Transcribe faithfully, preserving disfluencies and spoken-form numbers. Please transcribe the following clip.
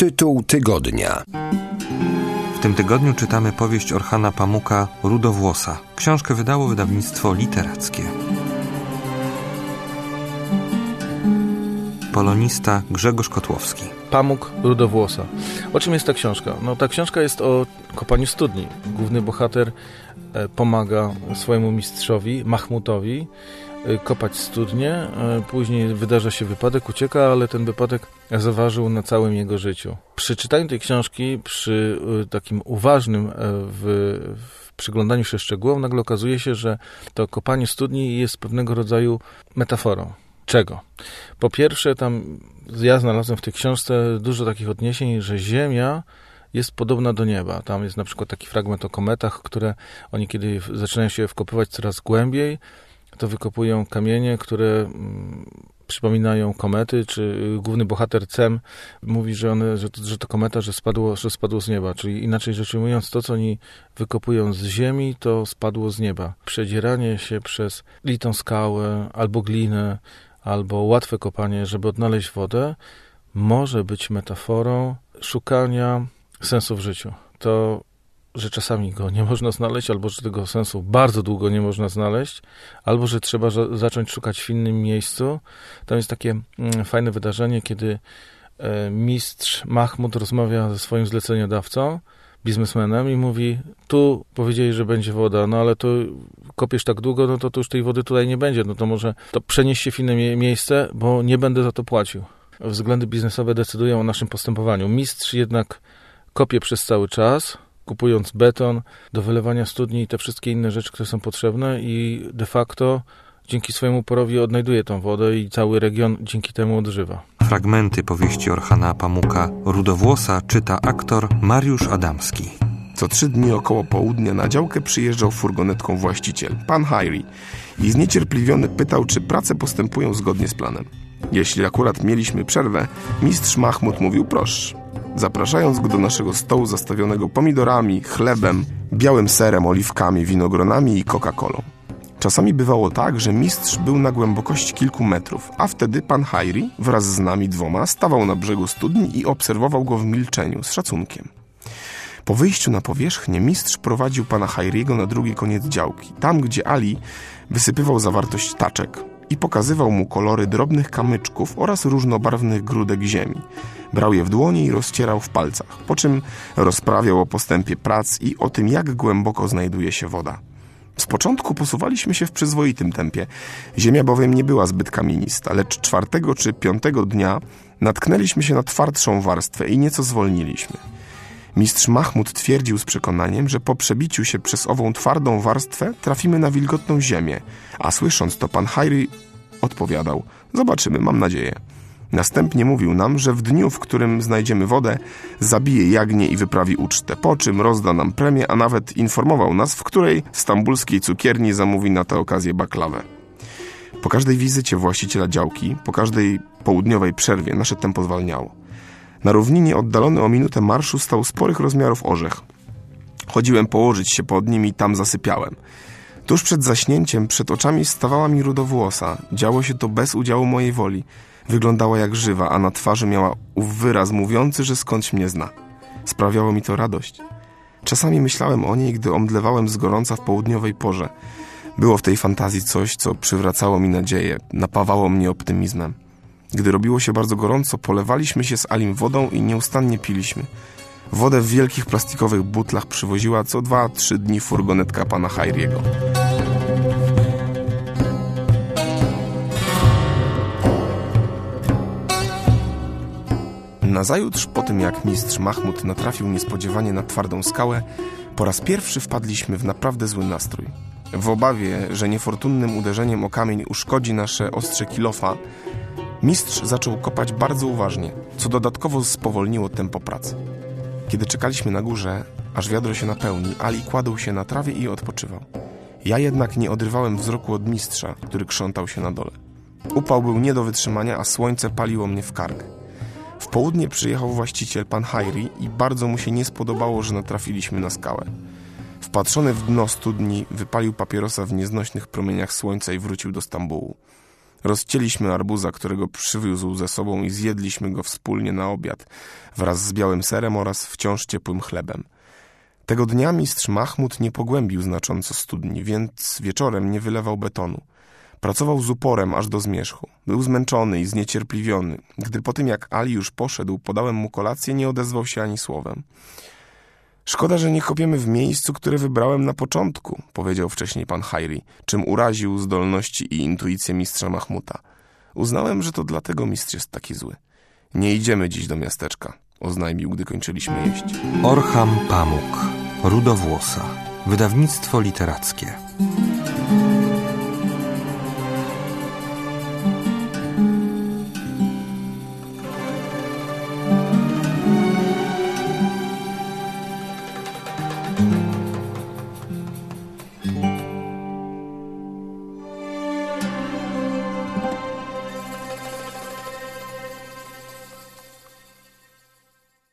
Tytuł tygodnia. W tym tygodniu czytamy powieść Orchana Pamuka Rudowłosa. Książkę wydało wydawnictwo literackie. Polonista Grzegorz Kotłowski. Pamuk Rudowłosa. O czym jest ta książka? No, ta książka jest o kopaniu studni. Główny bohater pomaga swojemu mistrzowi, Mahmutowi, kopać studnię. Później wydarza się wypadek, ucieka, ale ten wypadek zaważył na całym jego życiu. Przy czytaniu tej książki, przy takim uważnym w, w przyglądaniu się szczegółom, nagle okazuje się, że to kopanie studni jest pewnego rodzaju metaforą. Czego? Po pierwsze, tam ja znalazłem w tej książce dużo takich odniesień, że Ziemia jest podobna do nieba. Tam jest na przykład taki fragment o kometach, które oni kiedy zaczynają się wkopywać coraz głębiej, to wykopują kamienie, które mm, przypominają komety, czy główny bohater Cem mówi, że, one, że, to, że to kometa, że spadło, że spadło z nieba. Czyli inaczej rzecz ujmując, to co oni wykopują z ziemi, to spadło z nieba. Przedzieranie się przez litą skałę albo glinę, albo łatwe kopanie, żeby odnaleźć wodę, może być metaforą szukania sensu w życiu. To, że czasami go nie można znaleźć, albo że tego sensu bardzo długo nie można znaleźć, albo że trzeba za- zacząć szukać w innym miejscu. Tam jest takie mm, fajne wydarzenie, kiedy e, mistrz Mahmut rozmawia ze swoim zleceniodawcą, biznesmenem i mówi, tu powiedzieli, że będzie woda, no ale to kopiesz tak długo, no to, to już tej wody tutaj nie będzie, no to może to przenieś się w inne mie- miejsce, bo nie będę za to płacił. Względy biznesowe decydują o naszym postępowaniu. Mistrz jednak kopie przez cały czas, kupując beton do wylewania studni i te wszystkie inne rzeczy, które są potrzebne i de facto dzięki swojemu uporowi odnajduje tą wodę i cały region dzięki temu odżywa. Fragmenty powieści Orchana Pamuka Rudowłosa czyta aktor Mariusz Adamski. Co trzy dni około południa na działkę przyjeżdżał furgonetką właściciel, pan Hayri, i zniecierpliwiony pytał, czy prace postępują zgodnie z planem. Jeśli akurat mieliśmy przerwę, mistrz Mahmut mówił proszę, zapraszając go do naszego stołu zastawionego pomidorami, chlebem, białym serem, oliwkami, winogronami i Coca-Colą. Czasami bywało tak, że mistrz był na głębokości kilku metrów, a wtedy pan Hayri wraz z nami dwoma stawał na brzegu studni i obserwował go w milczeniu, z szacunkiem. Po wyjściu na powierzchnię mistrz prowadził pana Hayriego na drugi koniec działki, tam gdzie Ali wysypywał zawartość taczek i pokazywał mu kolory drobnych kamyczków oraz różnobarwnych grudek ziemi. Brał je w dłonie i rozcierał w palcach, po czym rozprawiał o postępie prac i o tym, jak głęboko znajduje się woda. Z początku posuwaliśmy się w przyzwoitym tempie. Ziemia bowiem nie była zbyt kamienista, lecz czwartego czy piątego dnia natknęliśmy się na twardszą warstwę i nieco zwolniliśmy. Mistrz Mahmut twierdził z przekonaniem, że po przebiciu się przez ową twardą warstwę trafimy na wilgotną ziemię, a słysząc to pan Hayri odpowiadał, zobaczymy, mam nadzieję. Następnie mówił nam, że w dniu, w którym znajdziemy wodę, zabije jagnię i wyprawi ucztę, po czym rozda nam premię, a nawet informował nas, w której stambulskiej cukierni zamówi na tę okazję baklawę. Po każdej wizycie właściciela działki, po każdej południowej przerwie nasze tempo zwalniało. Na równinie oddalony o minutę marszu stał sporych rozmiarów orzech. Chodziłem położyć się pod nim i tam zasypiałem. Tuż przed zaśnięciem przed oczami stawała mi Rudowłosa. Działo się to bez udziału mojej woli. Wyglądała jak żywa, a na twarzy miała ów wyraz mówiący, że skądś mnie zna. Sprawiało mi to radość. Czasami myślałem o niej, gdy omdlewałem z gorąca w południowej porze. Było w tej fantazji coś, co przywracało mi nadzieję, napawało mnie optymizmem. Gdy robiło się bardzo gorąco, polewaliśmy się z Alim wodą i nieustannie piliśmy. Wodę w wielkich plastikowych butlach przywoziła co dwa, trzy dni furgonetka pana Hayriego. Nazajutrz, po tym jak mistrz Mahmut natrafił niespodziewanie na twardą skałę, po raz pierwszy wpadliśmy w naprawdę zły nastrój. W obawie, że niefortunnym uderzeniem o kamień uszkodzi nasze ostrze kilofa, mistrz zaczął kopać bardzo uważnie, co dodatkowo spowolniło tempo pracy. Kiedy czekaliśmy na górze, aż wiadro się napełni, Ali kładł się na trawie i odpoczywał. Ja jednak nie odrywałem wzroku od mistrza, który krzątał się na dole. Upał był nie do wytrzymania, a słońce paliło mnie w kark. W południe przyjechał właściciel, pan Hayri, i bardzo mu się nie spodobało, że natrafiliśmy na skałę. Wpatrzony w dno studni, wypalił papierosa w nieznośnych promieniach słońca i wrócił do Stambułu. Rozcięliśmy arbuza, którego przywiózł ze sobą i zjedliśmy go wspólnie na obiad, wraz z białym serem oraz wciąż ciepłym chlebem. Tego dnia mistrz Mahmud nie pogłębił znacząco studni, więc wieczorem nie wylewał betonu. Pracował z uporem aż do zmierzchu. Był zmęczony i zniecierpliwiony. Gdy po tym, jak Ali już poszedł, podałem mu kolację, nie odezwał się ani słowem. Szkoda, że nie kopiemy w miejscu, które wybrałem na początku, powiedział wcześniej pan Hayri, czym uraził zdolności i intuicję mistrza Mahmuta. Uznałem, że to dlatego mistrz jest taki zły. Nie idziemy dziś do miasteczka, oznajmił, gdy kończyliśmy jeść. Orhan Pamuk, Rudowłosa. Wydawnictwo literackie.